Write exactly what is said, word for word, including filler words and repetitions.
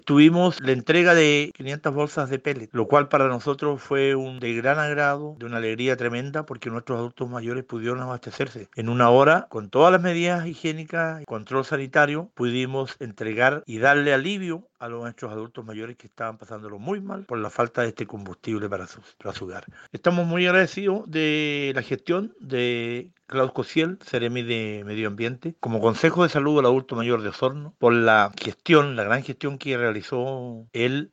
Tuvimos la entrega de quinientas bolsas de pellet, lo cual para nosotros fue un de gran agrado, de una alegría tremenda, porque nuestros adultos mayores pudieron abastecerse. En una hora, con todas las medidas higiénicas y control sanitario, pudimos entregar y darle alivio a los nuestros adultos mayores que estaban pasándolo muy mal por la falta de este combustible para su, para su hogar. Estamos muy agradecidos de la gestión de Claudio Cociel, Seremi de Medio Ambiente, como Consejo de Salud del Adulto Mayor de Osorno, por la gestión, la gran gestión que realizó él